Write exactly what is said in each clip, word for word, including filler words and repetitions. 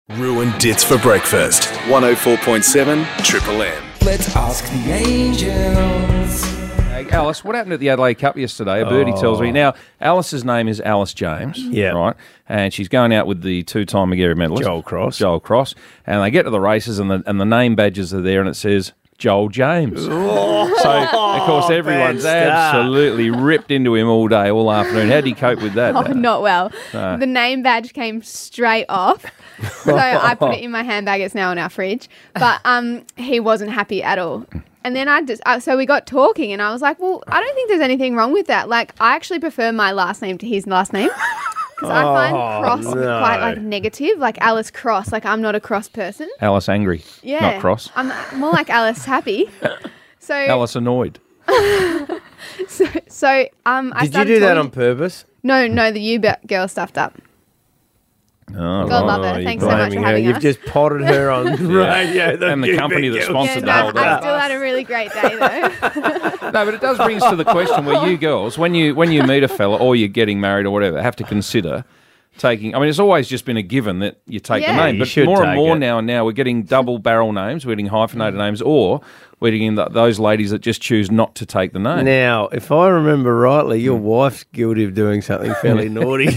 Ruined Dits for Breakfast. one oh four point seven Triple M. Let's ask the angels. Hey, Alice, what happened at the Adelaide Cup yesterday? A birdie tells me. Now, Alice's name is Alice James. Yeah. Right. And she's going out with the two-time Magarey medalist. Joel Cross. Joel Cross. And they get to the races and the, and the name badges are there and it says Joel James. Oh, so, of course, everyone's bad start. absolutely ripped into him all day, all afternoon. How did he cope with that? Oh, not well. No. The name badge came straight off. So I put it in my handbag. It's now in our fridge. But um, he wasn't happy at all. And then I just, uh, so we got talking and I was like, well, I don't think there's anything wrong with that. Like, I actually prefer my last name to his last name. Because I find Oh, cross no. quite like negative, like Alice Cross. Like, I'm not a cross person. Alice angry, Yeah. not cross. I'm more like Alice happy. So, Alice annoyed. so, so um, I Did you started do that talking- on purpose? No, no, the U girl stuffed up. Oh, God right. love her. you're Thanks so much blaming for her. having You've us. just potted her on radio. And the you company big that girl. sponsored Yeah, the no, whole I day. still had a really great day though. No, but it does bring us to the question where you girls, when you when you meet a fella or you're getting married or whatever, have to consider taking. I mean, it's always just been a given that you take Yeah. the name, You but should more and take more it. now and now we're getting double barrel names, we're getting hyphenated names, or we're getting th- those ladies that just choose not to take the name. Now, if I remember rightly, your wife's guilty of doing something fairly naughty.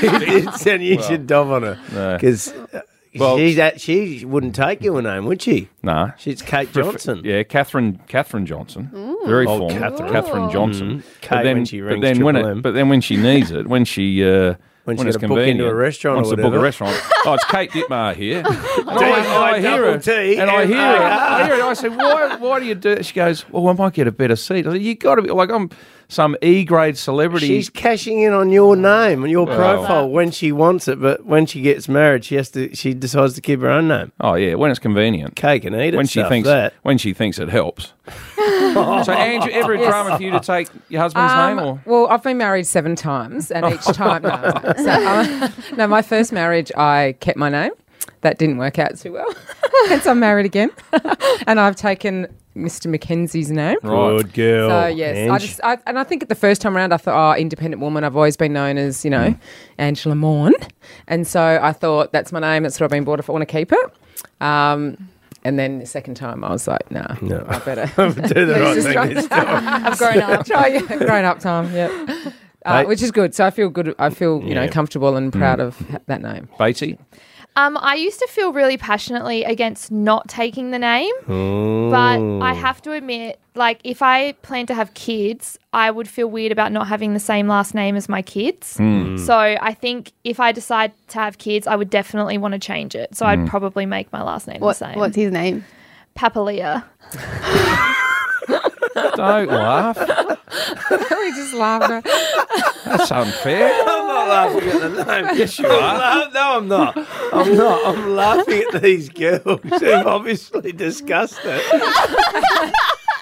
And you should dob on her. No. Because Well- she's at, she wouldn't take your name, would she? Nah. She's Kate Johnson. Yeah, Catherine Catherine Johnson, very Oh, formal. Catherine. Catherine Johnson. Mm. Kate when she rings but then when Triple it, M. but then when she needs it, when she uh, When she it's gotta book into convenient, a restaurant or wants to book a whatever. restaurant. Oh, it's Kate Dittmar here. And I double T, and I M hear A her. R. I hear her. I said, "Why? Why do you do it?" She goes, "Well, I might get a better seat." I said, "You got to be like I'm some E grade celebrity." She's cashing in on your name and your Well- profile when she wants it, but when she gets married, she has to. She decides to keep her own name. Oh yeah, when it's convenient. Cake and eat it. When she stuff, thinks that. when she thinks it helps. So, Andrew, ever a drama for you to take your husband's Um, name? Or Well, I've been married seven times, and each time, no. So, um, no, my first marriage, I kept my name. That didn't work out too well. Hence, I'm married again, and I've taken Mister Mackenzie's name. Good girl. So yes, I Ange. just I, and I think at the first time around, I thought, oh, independent woman. I've always been known as, you know, Angela Morn, and so I thought that's my name. That's what I've been bought if I want to keep it. Um, and then the second time, I was like, nah, No. I better do the right Let's just thing try- this time. I've grown up. Try yeah, grown up time. Yeah. Uh, Mate. which is good. So I feel good. I feel you know Yeah. comfortable and proud of ha- that name. Batesy? Um, I used to feel really passionately against not taking the name, but I have to admit, like, if I plan to have kids, I would feel weird about not having the same last name as my kids. So I think if I decide to have kids, I would definitely want to change it. So I'd probably make my last name What, the same. what's his name? Papalia. Don't laugh. we just laughed. That's unfair. I'm not laughing at the name. Yes, you are. No, I'm not. I'm not. I'm laughing at these girls who've obviously discussed it.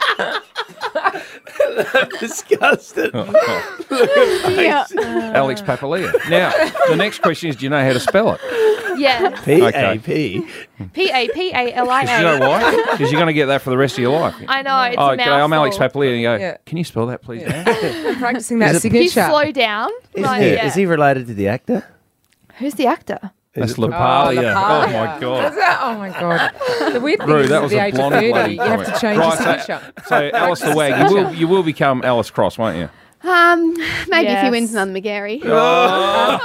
They've discussed it. Yeah. Alex Papalia. Now, the next question is, do you know how to spell it? Yeah. P Okay. A P. P A P A L I A. Because you know why? Because you're going to get that for the rest of your life. I know, it's Oh, a okay, mouthful. I'm Alex Papalia. And you go, Yeah. can you spell that, please? Dan? I'm practicing that Is it- Can you signature. slow down? Isn't Like, he? yeah. Is he related to the actor? Who's the actor? That's Is it- Lapalia. Oh, Lapalia. my God. Oh my god! The weird thing Rue, is, that at was the a age of blonde thirty, bloody you have to comment. change Right, your so- signature. So, Alice the Wag, you will, you will become Alice Cross, won't you? Um, maybe if he Yes. wins another McGarry. Oh.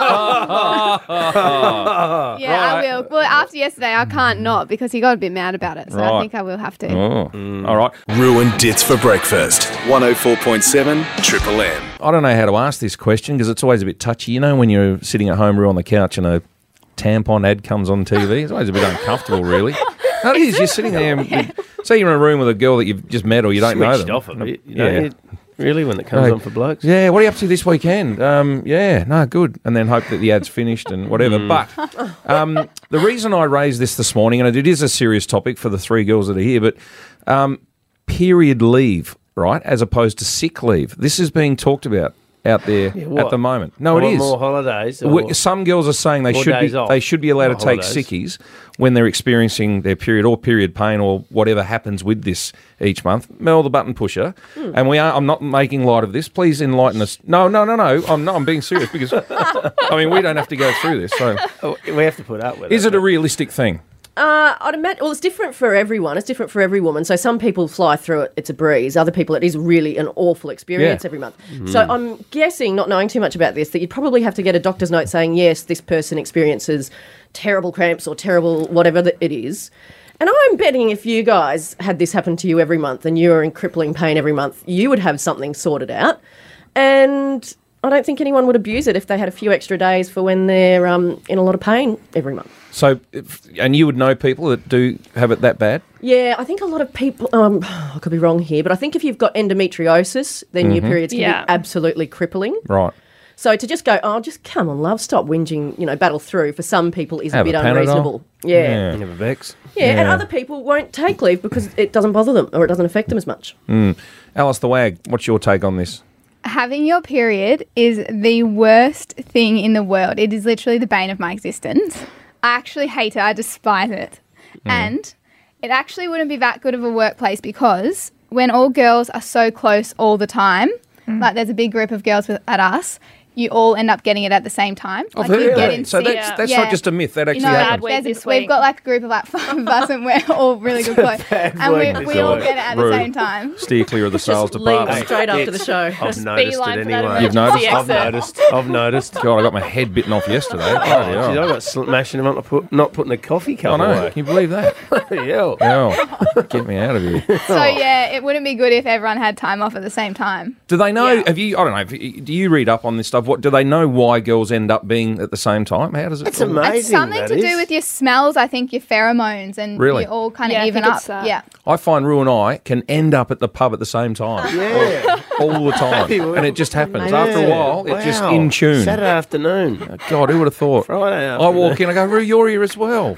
Yeah, I Right. will. Well, after yesterday, I can't not because he got a bit mad about it. So Right. I think I will have to. Oh. Mm. All right. Ruined Dits for Breakfast. one oh four point seven Triple M. I don't know how to ask this question because it's always a bit touchy. You know when you're sitting at home, Rue, on the couch and a tampon ad comes on T V? It's always a bit uncomfortable, really. No, it is. You're sitting there. And, say you're in a room with a girl that you've just met or you don't know Switched them. off a bit. You know, Yeah. it- really, when it comes Right. on for blokes. Yeah, what are you up to this weekend? Um, yeah, no, good. And then hope that the ad's finished and whatever. But um, the reason I raised this this morning, and it is a serious topic for the three girls that are here, but um, period leave, right, as opposed to sick leave. This is being talked about out there what? at the moment. No, I it want is. more holidays. or- We- Some girls are saying they Or should be days off. they should be allowed Not to take holidays. sickies when they're experiencing their period or period pain or whatever happens with this each month. Mel, the button pusher, Hmm. and we are. I'm not making light of this. Please enlighten us. No, no, no, no. I'm not. I'm being serious because I mean we don't have to go through this. So, Oh, we have to put up with is it. it a realistic thing? Uh, I'd imagine. Well, it's different for everyone. It's different for every woman. So some people fly through it; it's a breeze. Other people, it is really an awful experience Yeah. every month. So I'm guessing, not knowing too much about this, that you'd probably have to get a doctor's note saying yes, this person experiences terrible cramps or terrible whatever that it is. And I'm betting if you guys had this happen to you every month and you were in crippling pain every month, you would have something sorted out. And I don't think anyone would abuse it if they had a few extra days for when they're um, in a lot of pain every month. So, if, and you would know people that do have it that bad. Yeah, I think a lot of people, um, I could be wrong here, but I think if you've got endometriosis, then your periods can Yeah. be absolutely crippling. Right. So to just go, oh, just come on, love, stop whinging, you know, battle through, for some people is Have a bit a Panadol. unreasonable. Yeah. yeah. Yeah. Never vex. and Yeah. other people won't take leave because it doesn't bother them or it doesn't affect them as much. Alice the Wag, what's your take on this? Having your period is the worst thing in the world. It is literally the bane of my existence. I actually hate it. I despise it. And it actually wouldn't be that good of a workplace because when all girls are so close all the time, like there's a big group of girls with, at us, you all end up getting it at the same time. Like you get in So sync. that's, that's Yeah. not just a myth. That You actually know, happens. week there's a- this we've week. got like a group of like five of us and we're all really good close. And week we, this we all week. get it at the Rude. same time. Steer clear of the sales Just leave department. straight after the show. I've noticed beeline it for that anyway. You've noticed? emergency I've exit. noticed. I've noticed. God, I got my head bitten off yesterday. Oh, Bloody geez, hell. I got smashing them up, not, put, not putting the coffee I cup know. away. Can you believe that? yeah. Hell, get me out of here. So yeah, it wouldn't be good if everyone had time off at the same time. Do they know? Yeah. Have you? I don't know. Have you- Do you read up on this stuff? What do they know? Why girls end up being at the same time? How does it? It's amazing. It's something that to do is. with your smells, I think, your pheromones, and Really? you all kind of Yeah, I even think up. it's that. Yeah. I find Rue and I can end up at the pub at the same time. Yeah. all the time, and it just happens. After a while, it's just Wow. in tune. Saturday afternoon. God, who would have thought? Friday I afternoon. walk in, I go, Rue, you're here as well.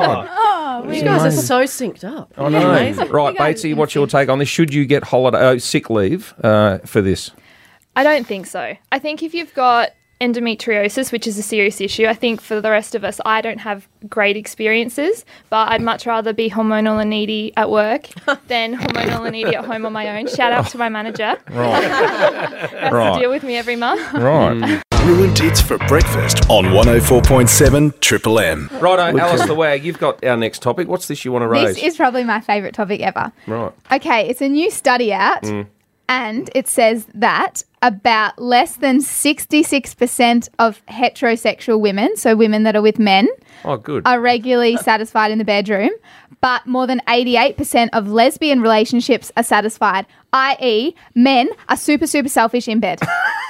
Oh, You guys are so synced up. I know. Amazing. Right, You guys Batesy, can what's your take on this? Should you get holiday uh, sick leave uh, for this? I don't think so. I think if you've got endometriosis, which is a serious issue, I think for the rest of us, I don't have great experiences, but I'd much rather be hormonal and needy at work than hormonal and needy at home on my own. Shout out to my manager. Right, Has Right. to deal with me every month. right. Ruined Tits for breakfast on one oh four point seven Triple M. Righto, Alice the Wag, you've got our next topic. What's this you want to raise? this is probably my favourite topic ever. right. Okay, it's a new study out, and it says that about less than sixty-six percent of heterosexual women, so women that are with men, Oh, good. are regularly satisfied in the bedroom, but more than eighty-eight percent of lesbian relationships are satisfied, that is, men are super, super selfish in bed.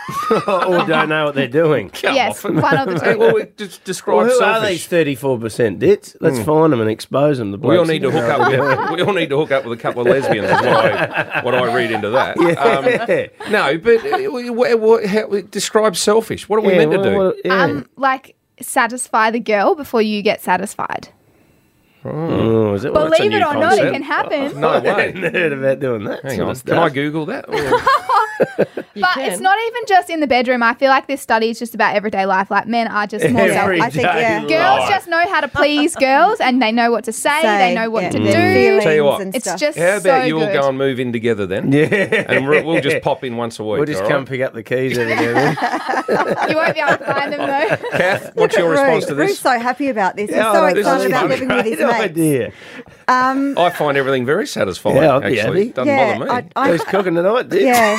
or don't know what they're doing. yes, one of the Hey, two. well, we just describe Well, who are selfish. these thirty-four percent dits? Let's find them and expose them. The We all blokes need to that hook know up. what they're With, we all need to hook up with a couple of lesbians. Is what I, what I read into that. Um, no, but uh, what, what, how, describe selfish. What are we Yeah, meant to do? well, well, yeah. Um, like, satisfy the girl before you get satisfied. Oh, is it? Well, that's a Believe it new or not, concept. it can happen. No I way. hadn't heard about doing that. Hang sort on. of Can I stuff. Google that? Or- You But can. it's not even just in the bedroom. I feel like this study is just about everyday life. Like, men are just more Every selfish. I think, day yeah. life. Girls just know how to please girls, and they know what to say, they Say, know what yeah, to their do. feelings Tell you what, and It's stuff. just How about so you all good. go and move in together then? Yeah. And we'll, we'll just pop in once a week. We'll just all come right? pick up the keys every now and then. You won't be able to find them though. Kath, what's your response to Ruth's this? so happy about this. He's Yeah, so this is excited about fun. living with his Great mates. idea. Um, I find everything very satisfying. Yeah, I'll be actually, happy. doesn't yeah, bother me. I, I, Who's cooking tonight, Dick? yeah.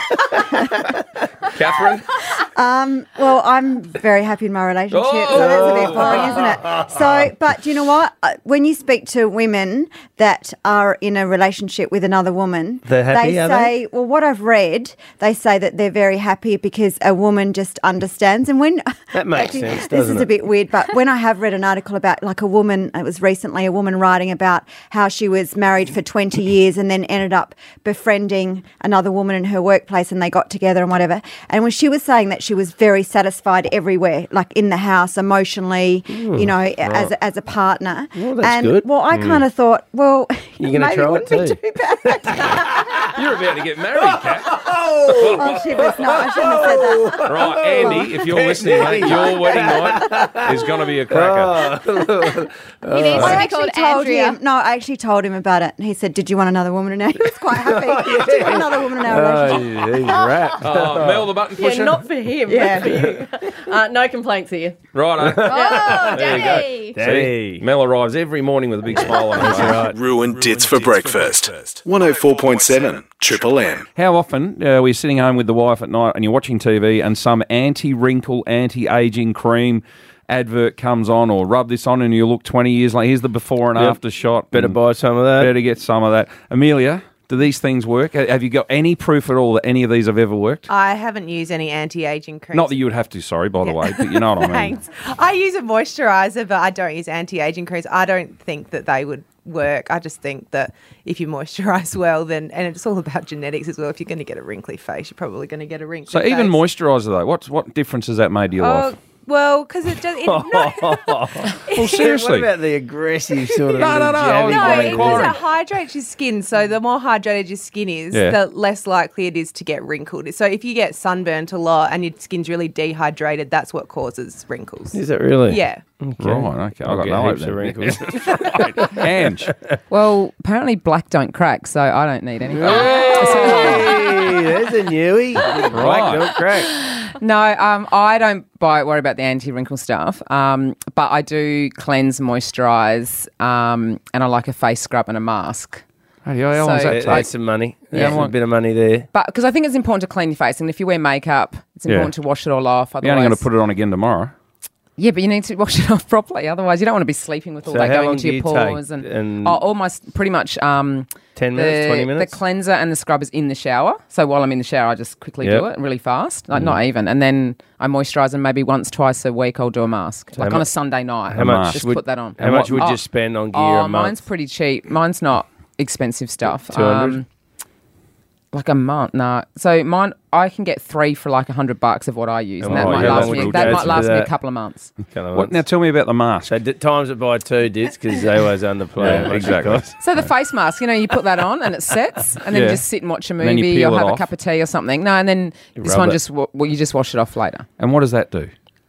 Catherine, Um, well, I'm very happy in my relationship, Oh! so that's a bit boring, isn't it? So, but do you know what? Uh, When you speak to women that are in a relationship with another woman, They're happy, they are say, well, what I've read, they say that they're very happy because a woman just understands. And when That makes actually, sense, this doesn't is a it? bit weird, but when I have read an article about like a woman, it was recently a woman writing about how she was married for twenty years and then ended up befriending another woman in her workplace, and they got together and whatever. And when she was saying that that she was very satisfied everywhere, like in the house, emotionally, you know, as a, as a partner. Well, that's and good. well, I kind of thought, well, You're gonna maybe try it it wouldn't too. be too bad. You're about to get married, Kat. Oh, she was not. I shouldn't have said that. Right, Andy, if you're listening, mate, your wedding night is going to be a cracker. He needs I to be actually called told Andrea. him. No, I actually told him about it, and he said, "Did you want another woman in our?" He was quite happy. Did you want another woman in our Oh, relationship? he's wrapped. Oh, Mel, the button pusher. Yeah, not for him, Yeah. but for you. Uh, no complaints here. Right, Oh, There you go. Daddy. Daddy. See, Mel arrives every morning with a big smile on his face. Right. Ruined Dits for breakfast. one oh four point seven Triple M. How often uh, we're sitting home with the wife at night and you're watching T V and some anti-wrinkle, anti-aging cream advert comes on, or rub this on and you look twenty years later. Here's the before and Yep. after shot. Better and buy some of that. Better get some of that. Amelia, do these things work? Ha- Have you got any proof at all that any of these have ever worked? I haven't used any anti-aging creams. Not that you would have to, sorry, by the Yeah. way, but you know what I mean. Thanks. I use a moisturiser, but I don't use anti-aging creams. I don't think that they would work. I just think that if you moisturise well, then, and it's all about genetics as well. If you're going to get a wrinkly face, you're probably going to get a wrinkly So face. even moisturiser though, what what difference has that made to your Oh, life? well, because it does. It, no, Well, seriously. What about the aggressive sort of No, no, little no, I jabbing was no, Well, it, one? because it hydrates your skin. So the more hydrated your skin is, Yeah. the less likely it is to get wrinkled. So if you get sunburnt a lot and your skin's really dehydrated, that's what causes wrinkles. Is it really? Yeah. Right, okay. I'll I've got get no heaps hope of then. wrinkles. Ange. Well, apparently black don't crack, so I don't need any. Hey, there's a newie. Black don't crack. No, um, I don't buy, worry about the anti-wrinkle stuff, um, but I do cleanse, moisturise, um, and I like a face scrub and a mask. How long does So- that There- take? There's some money. Yeah. There's a bit of money there. But because I think it's important to clean your face, and if you wear makeup, it's Yeah. important to wash it all off. Otherwise, You're only going to put it on again tomorrow. yeah, but you need to wash it off properly. Otherwise, you don't want to be sleeping with all So that how going long into do your you pores. take? And, And- oh, almost pretty much. Um, ten minutes, the, twenty minutes? The cleanser and the scrub is in the shower. So while I'm in the shower, I just quickly Yep. do it really fast, like not even, and then I moisturise, and maybe once, twice a week I'll do a mask, like how on mu- a Sunday night. How much Just would- put that on. How much would Oh, you spend on gear Oh, a mine's month? pretty cheap. Mine's not expensive stuff. two hundred? Um, like a month, nah. So mine, I can get three for like a hundred bucks of what I use, and that Oh, might how last long me. would you That go might to last me a that? couple of months. Kind of What, now tell me about the mask. So d- times it by two, Dits, because they always underplay. Yeah, how much it exactly. costs. So the face mask, you know, you put that on and it sets, and then Yeah. you just sit and watch a And then you movie peel or it have off. a cup of tea or something. No, and then this rub one it. just wa- well, you just wash it off later. And what does that do?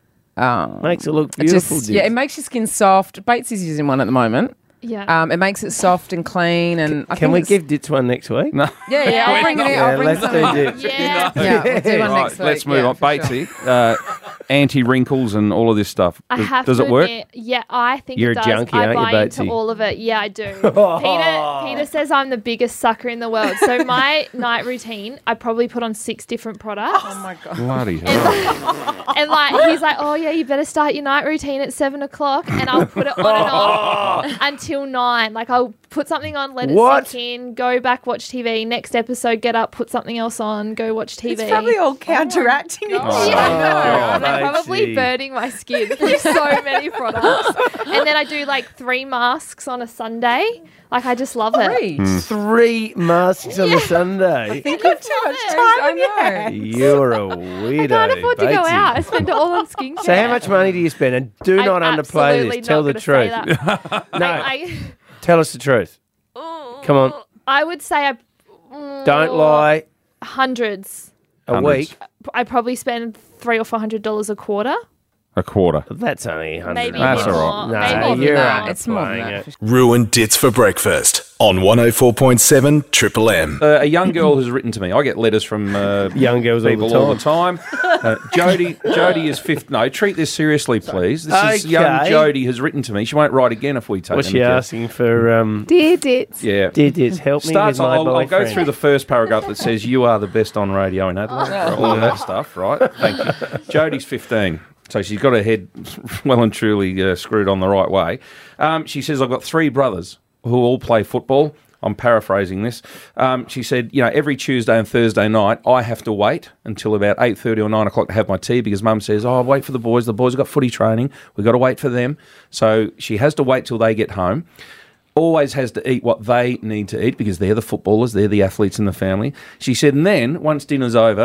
Um, Makes it look it beautiful, just, Dits. yeah, it makes your skin soft. Bates is using one at the moment. Yeah. Um, it makes it soft and clean, and I Can think we it's- give Dits one next week? No. Yeah, yeah, I'll bring it in. Yeah, I'll bring let's some. do in. Dits. yeah. Yeah, we'll do one Right, next week. let's move yeah, on. for sure. Batesy, uh, anti-wrinkles and all of this stuff. I Does, have does to it work? admit, yeah, I think You're it a does. junkie, I aren't you, buy into Batesy? all of it. Yeah, I do. Peter, Peter says I'm the biggest sucker in the world. So my night routine, I probably put on six different products. Oh my god. Bloody hell. And like he's like, oh yeah, you better start your night routine at seven o'clock, and I'll put it on and off until nine. Like I'll put something on, let it What? sink in, go back, watch T V. Next episode, get up, put something else on, go watch T V. It's probably all counteracting each Yeah, other. I know. God, And I'm probably Batesy. burning my skin with so many products. And then I do like three masks on a Sunday. Like I just love it. Great. Hmm. Three masks on a Sunday. Think of too much time I on your know. hands. You're a weirdo. I can't afford to go Batesy. out. I spend it all on skincare. So how much money do you spend? And do I'm not underplay absolutely this. Tell not the gonna truth. say that. No, I, tell us the truth. I, Come on. I would say I mm, Don't lie. hundreds. A Hundreds. week. I probably spend three or four hundred dollars a quarter. A quarter. That's only a hundred. Maybe That's a bit all more. right. Maybe No, a bit you're more. Nah, it's more than underplaying that. it. Ruined Dits for breakfast on one oh four point seven Triple M. Uh, a young girl has written to me. I get letters from uh, Young girls all the people all the time. Uh, Jody, Jody is fifth. No, treat this seriously, please. This is young Okay. Jody has written to me. She won't write again if we take. What's any she care. asking for? Um, Dear Dits. Yeah. did it help me Starts. with my I'll, I'll boyfriend? go through the first paragraph that says you are the best on radio in Adelaide. All of that stuff, right? Thank you. Jody's fifteen. So she's got her head well and truly uh, screwed on the right way. Um, she says, I've got three brothers who all play football. I'm paraphrasing this. Um, she said, you know, every Tuesday and Thursday night, I have to wait until about eight thirty or nine o'clock to have my tea because Mum says, oh, wait for the boys. The boys have got footy training. We've got to wait for them. So she has to wait till they get home. Always has to eat what they need to eat because they're the footballers. They're the athletes in the family. She said, and then once dinner's over,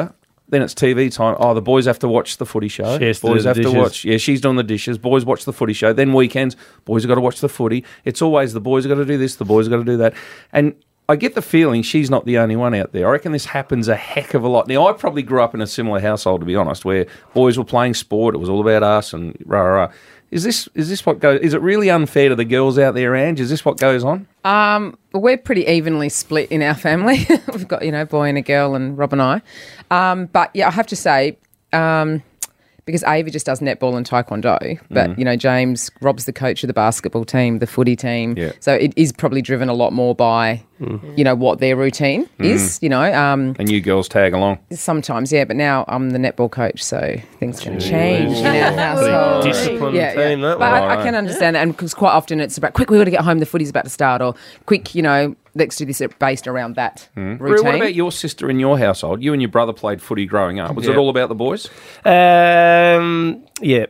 then it's T V time. Oh, the boys have to watch the footy show. She has to boys do have the to dishes. watch. Yeah, she's doing the dishes. Boys watch the footy show. Then weekends, boys have got to watch the footy. It's always the boys have got to do this, the boys have got to do that. And I get the feeling she's not the only one out there. I reckon this happens a heck of a lot. Now, I probably grew up in a similar household, to be honest, where boys were playing sport. It was all about us and rah, rah, rah. Is this is this what goes? Is it really unfair to the girls out there, Ange? Is this what goes on? Um, we're pretty evenly split in our family. We've got, you know, boy and a girl, and Rob and I. Um, but yeah, I have to say, um, because Ava just does netball and taekwondo, but Mm. you know, James, Rob's the coach of the basketball team, the footy team. Yeah. So it is probably driven a lot more by, you know, what their routine is. You know, um, And you girls tag along. sometimes, yeah. But now I'm the netball coach, so things can change in our Big household. disciplined Yeah, team, yeah. that But one. I, I can understand that, and because quite often it's about quick, we got to get home. The footy's about to start, or quick, you know, let's do this based around that Roo, routine. what about your sister in your household? You and your brother played footy growing up. Was it Yeah. all about the boys? Um, yeah.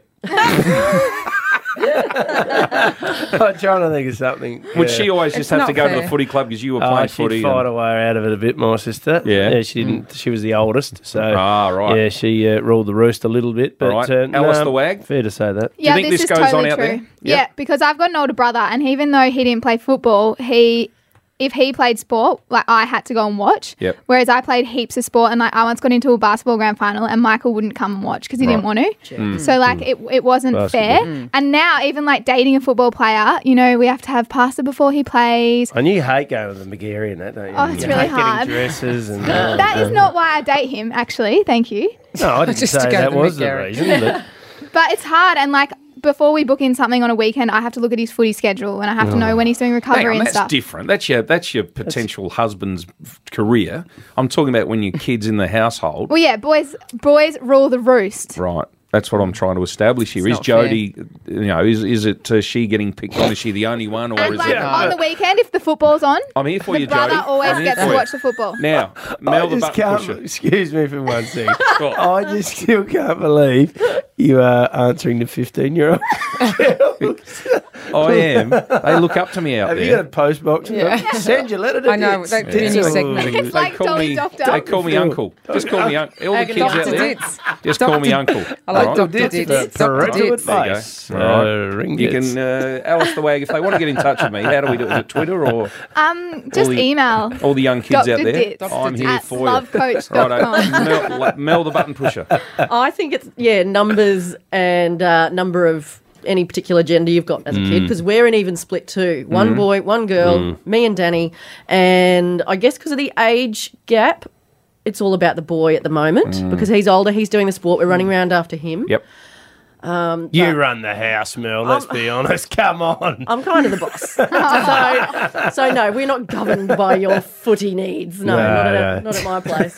I'm trying to think of something. Would yeah. she always It's just have to not go to the fair. footy club because you were Oh, playing she'd footy? fight and- her way out of it a bit, my sister. Yeah? she didn't. She was the oldest, so Ah, right. yeah, she uh, ruled the roost a little bit. But Right. uh, Alice no, the Wag? fair to say that. Yeah, think this, this is goes on totally out true. there? Yeah. Yep. because I've got an older brother, and even though he didn't play football, he if he played sport, like I had to go and watch. Yep. Whereas I played heaps of sport, and like I once got into a basketball grand final, and Michael wouldn't come and watch because he didn't want to. So like it, it wasn't Basketball. fair. And now even like dating a football player, you know, we have to have pasta before he plays. And you hate going to the McGarry and that, don't you? Oh, it's you really hate hard. getting dresses and. That is not why I date him, actually. Thank you. No, I didn't Just to say go to that the was the McGarry. reason. But But it's hard, and like before we book in something on a weekend, I have to look at his footy schedule, and I have to know when he's doing Hang recovery on, and that's stuff. different. That's your that's your potential husband's f- career. I'm talking about when your kids in the household. Well, yeah, boys, boys rule the roost. Right. That's what I'm trying to establish here. It's Is not fair. Jodie, you know, is is it uh, she getting picked on? Is she the only one, or And is like it? on the weekend, if the football's on, I'm here for the you, brother Jodie. always I'm here gets for to you. watch the football. Now, Mel I the just button can't. pusher. Excuse me for one second. What? I just still can't believe you are answering the fifteen-year-old. I am. They look up to me out Have there. you got a post box? Yeah. Send your letter to I know, Dits. that could be a Dits new will- segment. It's they like call Dolly me. Doctor. They call me uncle. Just call me uncle. All the kids out Doctor there, Dits. just call me uncle. I like All right? Doctor Dits, Dits. but Doctor parental Dits. There you go. advice. All right. Uh, ring You Dits. can, uh, Alice the Wag, if they want to get in touch with me, how do we do it? Is it Twitter or Um, just the- email all the young kids Doctor out there? Dits I'm here at for you. lovecoach dot com. Righto. Mel, Mel the button pusher. I think it's yeah numbers and uh, number of any particular gender you've got as a Mm. kid, because we're an even split too. One boy, one girl, me and Danny, and I guess because of the age gap, it's all about the boy at the moment Mm. because he's older, he's doing the sport, we're running around after him. Yep. You run the house, Mel. Let's be honest. Come on. I'm kind of the boss. so, so no, we're not governed by your footy needs. No, No, not, no. at, not at my place.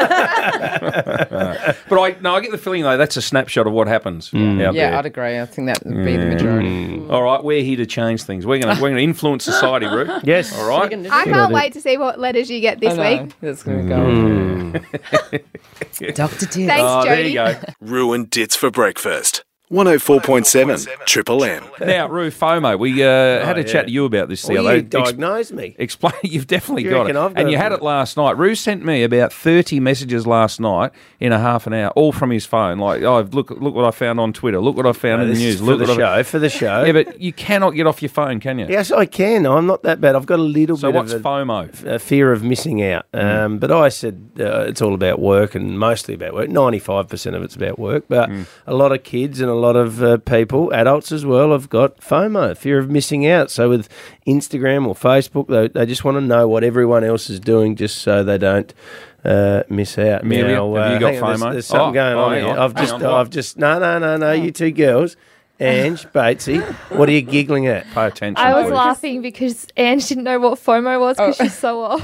But I no, I get the feeling though that's a snapshot of what happens out Yeah, there. I'd agree. I think that would be the majority. All right, we're here to change things. We're gonna we're gonna influence society, Ruth. Yes. All right. I can't wait to see what letters you get this I know. week. That's going to go. Doctor Dits. Thanks, Oh, there Jodie. you go. Ruined Dits for breakfast. one oh four point seven Triple M. Now, Roo, FOMO. We uh, had a yeah. chat to you about this the Well, other you day. Ex- diagnosed me. Explain. You've definitely You got reckon it, I've got and you it? had it last night. Roo sent me about thirty messages last night in a half an hour, all from his phone. Like, oh, look, look what I found on Twitter. Look what I found in the This news. is for Look the what I- show. For the show. Yeah, but you cannot get off your phone, can you? Yes, I can. I'm not that bad. I've got a little So bit what's of a, FOMO? a fear of missing out. Um, but I said uh, it's all about work and mostly about work. ninety-five percent of it's about work. But a lot of kids and a lot of uh, people, adults as well, have got FOMO, fear of missing out. So with Instagram or Facebook, they, they just want to know what everyone else is doing just so they don't uh, miss out. Amelia, Now, have you uh, got hang on, FOMO? There's, there's something Oh, going oh, on hang here. on, I've hang just, on, what? I've just, no, no, no, no, you two girls. Ange, Batesy, what are you giggling at? Pay attention. I was please. laughing because Ange didn't know what FOMO was because she's so old.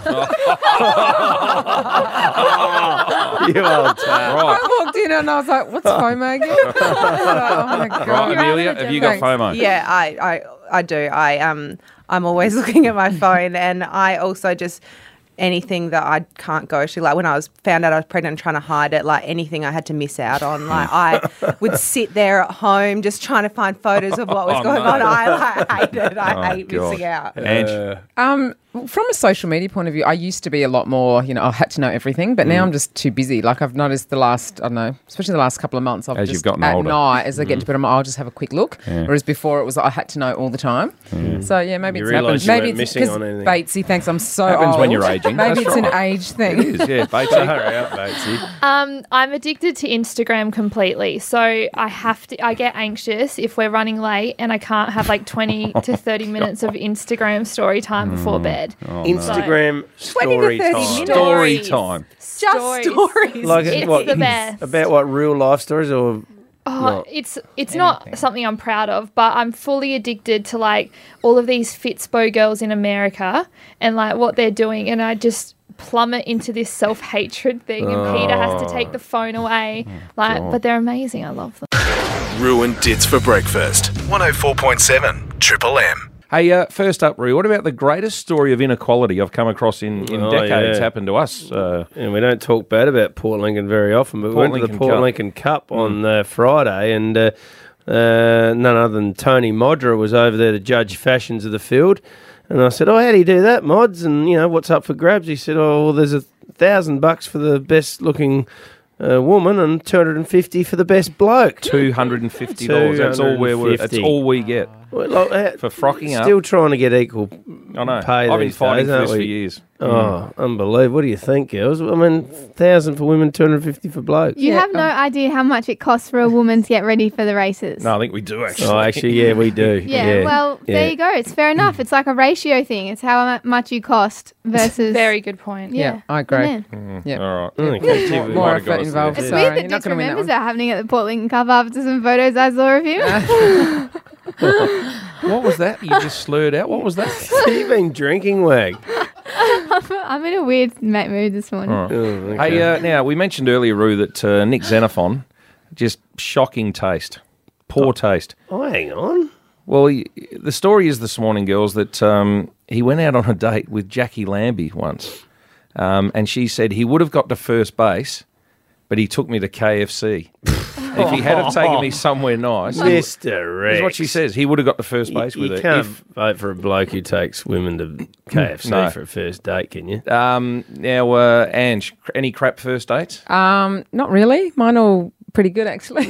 You old tart. Right. I walked in and I was like, what's FOMO again? I was like, oh my God. Right, Amelia, have you got Thanks. FOMO? Yeah, I, I, I do. I um, I'm always looking at my phone, and I also just anything that I can't go to. Like when I was found out I was pregnant and trying to hide it, like anything I had to miss out on. Like I would sit there at home just trying to find photos of what was Oh, going no. on. I like, hate it. I Oh, hate God. missing out. Ange. Um, from a social media point of view, I used to be a lot more, you know, I had to know everything, but Mm. now I'm just too busy. Like I've noticed the last, I don't know, especially the last couple of months, I've As just you've gotten at older. night, as I Mm. get to bed, I'm, I'll just have a quick look. Yeah. Whereas before it was I had to know all the time. So yeah, maybe You it's realise you maybe weren't it's missing 'cause on anything. Batesy thinks I'm so Happens old. when you're aging. Maybe That's it's an right. age thing. It is, yeah, Batesy. Hurry up, Batesy. Um, I'm addicted to Instagram completely. So I have to. I get anxious if we're running late and I can't have like twenty to thirty minutes of Instagram story time before bed. Oh, no. Instagram twenty to story thirty time. minutes. Story Stories. time. Just stories. Like It's what? the best. About what? Real life stories or? Oh, Not it's it's not something I'm proud of, but I'm fully addicted to like all of these Fitspo girls in America and like what they're doing, and I just plummet into this self hatred thing. And Peter has to take the phone away, like, God. but they're amazing. I love them. Ruined Dits for Breakfast. one oh four point seven Triple M. Hey, uh, first up, Roo, what about the greatest story of inequality I've come across in, in Oh, decades yeah. happened to us? Uh, And we don't talk bad about Port Lincoln very often, but we Port went to the Lincoln Port Cup. Lincoln Cup on uh, Friday, and uh, uh, none other than Tony Modra was over there to judge fashions of the field. And I said, "Oh, how do you do that, Mods? And you know, what's up for grabs?" He said, "Oh, well, there's a thousand bucks for the best looking uh, woman and two hundred and fifty for the best bloke." two hundred fifty dollars. That's all we were. That's two hundred fifty. all we get Well, like, uh, for frocking up. Still trying to get equal I know. pay I've been these fighting days, for aren't this for we? years. Oh, unbelievable. What do you think, girls? I mean, one thousand for women, two hundred fifty for blokes. You Yeah, have no um, idea how much it costs for a woman to get ready for the races. No, I think we do actually. Oh, actually, yeah, we do. Yeah, well, yeah. there you go. It's fair enough. It's like a ratio thing. It's how mu- much you cost versus. Very good point. Yeah, Yeah, I agree. the men. Mm, Yeah. All right. Okay, gee, Yeah, we we More might have got effort us involved. there. It's Sorry, weird you're that not Dix gonna win that remembers one. that happening at the Port Lincoln Cup after some photos I saw of you. What was that? You just slurred out. What was that? You've been drinking, Wag. I'm in a weird mate mood this morning. All right. Oh, okay. Hey, uh, now we mentioned earlier, Roo, that uh, Nick Xenophon, just shocking taste, poor taste. Oh, hang on. Well, he, the story is this morning, girls, that um, he went out on a date with Jackie Lambie once, um, and she said he would have got to first base, but he took me to K F C. If he had have taken me somewhere nice, Mister Rex. that's what she says. He would have got to first base You, with you her. can't If- vote for a bloke who takes women to K F C No. for a first date, can you? um, now, uh, Ange, cr- any crap first dates? Um, not really. Mine all pretty good actually.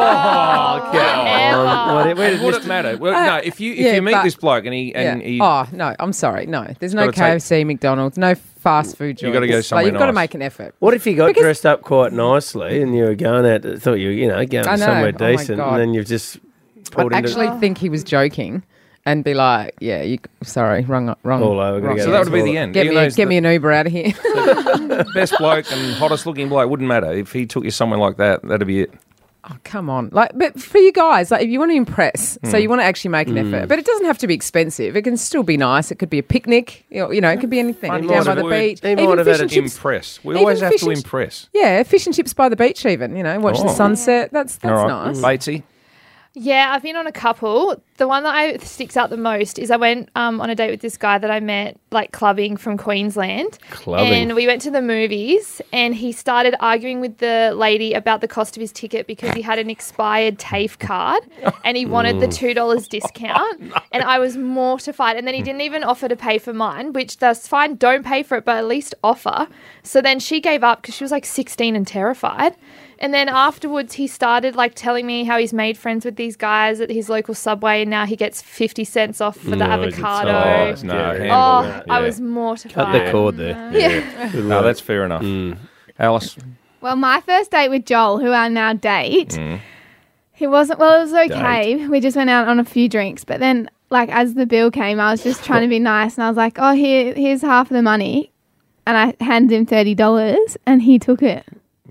Oh, Ever. What, where did Would Mister it matter? Well, no, if you if yeah, you meet but- this bloke and he and yeah. he Oh no, I'm sorry. No, there's no Gotta K F C, McDonald's, no fast food joints. You gotta go somewhere Like, you've got to nice. make an effort. What if you got Because- dressed up quite nicely and you were going out, to, thought you were, you know, going I know. somewhere Oh my decent, God. and then you've just I'd pulled into actually think he was joking, and be like, "Yeah, you sorry, wrong, wrong." all over. wrong. Gotta so go that would be all the over. end. Get Even me, though a, he's get the me an Uber out of here. best bloke and hottest looking bloke. Wouldn't matter if he took you somewhere like that. That'd be it. Oh, come on. Like, but for you guys, like, if you want to impress, so Hmm. you want to actually make an effort, but it doesn't have to be expensive. It can still be nice. It could be a picnic. You know, you know, it could be anything Fun down by word. the beach. He might Even have fish had and it chips. Impress. We Even always have fish to and- impress. Yeah, fish and chips by the beach. Even you know, watch Oh. the sunset. That's that's All right, nice. Batesy. Yeah, I've been on a couple. The one that I, sticks out the most is I went um, on a date with this guy that I met like clubbing from Queensland. Clubbing. And we went to the movies and he started arguing with the lady about the cost of his ticket because he had an expired TAFE card and he wanted the two dollars discount. And I was mortified. And then he didn't even offer to pay for mine, which that's fine. Don't pay for it, but at least offer. So then she gave up because she was like sixteen and terrified. And then afterwards, he started like telling me how he's made friends with these guys at his local Subway, and now he gets fifty cents off for the No, he's a avocado. tolerant. No, Yeah. handle Oh, that. I Yeah. was Cut mortified. the cord there. Yeah. Good No, work. that's fair enough. Alice. Well, my first date with Joel, who I now date, Mm. he wasn't, well, it was okay. We just went out on a few drinks. But then, like, as the bill came, I was just trying to be nice. And I was like, oh, here, here's half of the money. And I handed him thirty dollars and he took it.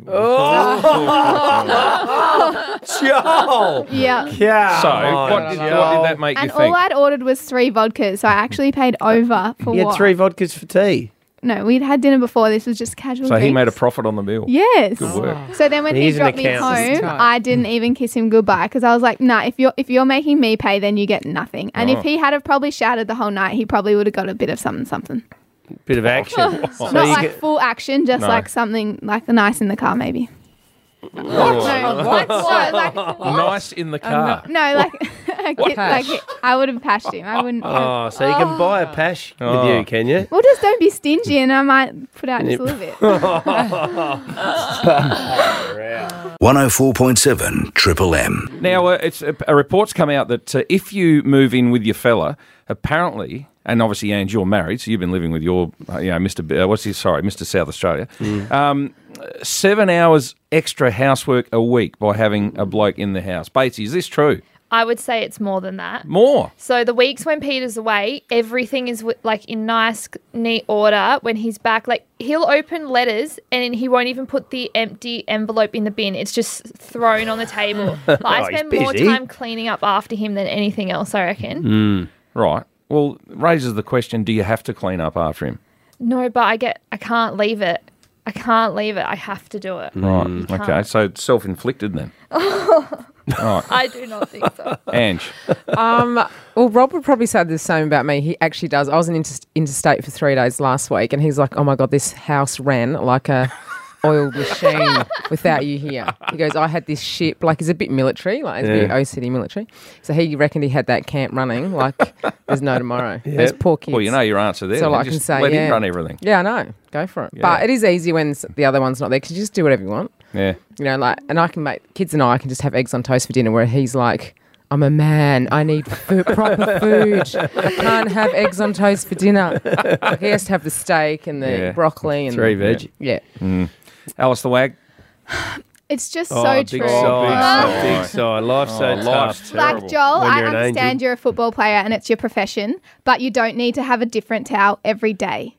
Joel! Yeah. Yeah. So, what did, what did that make And you all think? I'd ordered was three vodkas. So I actually paid over for You what? had three vodkas for tea. No, we'd had dinner before. This was just casual So he drinks. made a profit on the bill. Yes. Good work. So then when He's he an dropped me accountant. home, I didn't even kiss him goodbye because I was like, nah, if you're if you're making me pay, then you get nothing. And Oh. if he had have probably shouted the whole night, he probably would have got a bit of something something. Bit of action. Not So you like can- full action, just No. like something like nice in the car, maybe. Oh. No, what? No, like, Nice in the car. no, like, a kid, like Pash. I would have pashed him. I wouldn't. Oh, so you can buy a pash Oh. with you, can you? Well, just don't be stingy, and I might put out just a little bit. one oh four point seven Triple M. Now, uh, it's a, a report's come out that uh, if you move in with your fella, apparently, and obviously, Ange, you're married, so you've been living with your, uh, you know, Mister B, uh, what's his? Sorry, Mister South Australia. Um, seven hours extra housework a week by having a bloke in the house. Batesy, is this true? I would say it's more than that. More. So the weeks when Peter's away, everything is wi- like in nice, neat order. When he's back, like he'll open letters and he won't even put the empty envelope in the bin. It's just thrown on the table. Like, I Oh, he's spend more busy. time cleaning up after him than anything else, I reckon. Mm. Right. Well, raises the question: do you have to clean up after him? No, but I get, I can't leave it. I can't leave it. I have to do it. Right. You Okay. can't. So it's self-inflicted then. Right. I do not think so. Ange. Um, well, Rob would probably say the same about me. He actually does. I was in inter- interstate for three days last week, and he's like, "Oh my god, this house ran like a oiled machine without you here." He goes, "I had this ship, like he's a bit military, like he's a bit Yeah. O C D military." So he reckoned he had that camp running like there's no tomorrow. There's poor kids. Well, you know your answer there. That's all then. I can Just say, let yeah. him run everything. Yeah, I know. Go for it. Yeah. But it is easy when s- the other one's not there because you just do whatever you want. Yeah. You know, like, and I can make kids and I can just have eggs on toast for dinner. Where he's like, "I'm a man. I need food, proper food. I can't have eggs on toast for dinner." Like, he has to have the steak and the Yeah. broccoli and Three the, veg. Yeah. Mm. Alice the Wag. It's just Oh, so big true. sigh. Oh. Big sigh. Life's so Oh, tough. life's terrible. Like Joel, When I you're an understand angel. you're a football player and it's your profession, but you don't need to have a different towel every day.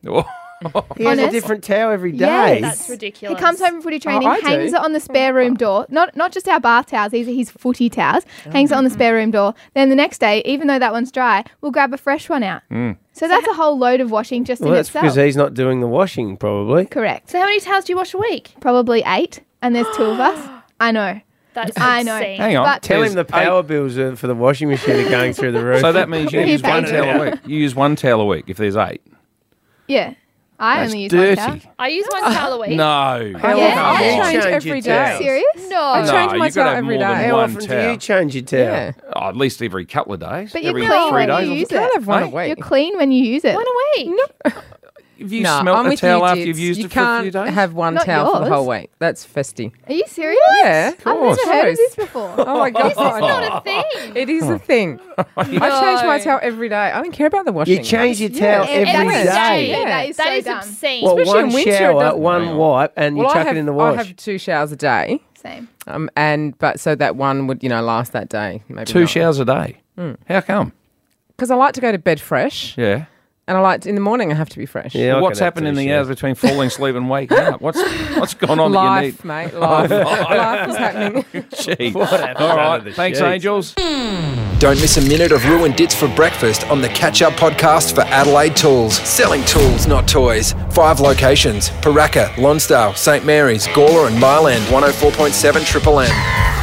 He has a Honest? different towel every day. Yes. That's He ridiculous. comes home from footy training, I do. hangs it on the spare room door. Not not just our bath towels, these are his footy towels. Hangs it on the spare room door. Then the next day, even though that one's dry, we'll grab a fresh one out. So that's a whole load of washing just Well, in that's itself. because he's not doing the washing, probably. Correct. So how many towels do you wash a week? Probably eight, and there's two of us. I know. That's I know. insane. Hang on. But Tell There's him the power bills uh, for the washing machine are going through the roof. So that means you He use one pays towel it. a week. You use one towel a week if there's eight. yeah, I That's only use dirty. one towel. I use one towel a week. No. How Yeah. often I do you change change every your day. towels? Serious? No. I No, change my you've got to towel have every more than day. How one often towel. do you change your towel? Yeah. Oh, at least every couple of days. But you're every clean three when days. you or use something. Can't have one Hey? a week. You're clean when you use it. One a week. If you No, smelt I'm the with towel you, after you've Dids. used you it for a can't few days? have one Not towel for the yours. whole week. That's festy. Are you serious? Yeah. I've never heard of this before. Oh my god. This is not a thing. It is a thing. I change my towel every day. I don't care about the washing. You change your towel Yeah. every Every day. day. Yeah. That is That so is dumb. obscene. Well, Especially one in winter, it shower, doesn't- one wipe, and you Well, I chuck have, it in the I wash. have two showers a day. Same. Um, and but so that one would, you know, last that day. Maybe Two not. showers a day. How come? Because I like to go to bed fresh, Yeah. and I like to, in the morning I have to be fresh. Yeah, I What's can have happened two in the showers. hours between falling asleep and waking up? What's what's gone on Life, that mate, life. Life is happening. you need? Gee. What happened All under right. the Thanks, sheets? Angels. Don't miss a minute of Ruined Dits for breakfast on the Catch Up podcast for Adelaide Tools. Selling tools, not toys. Five locations: Paraka, Lonsdale, St Mary's, Gawler and Marland. one oh four point seven Triple M.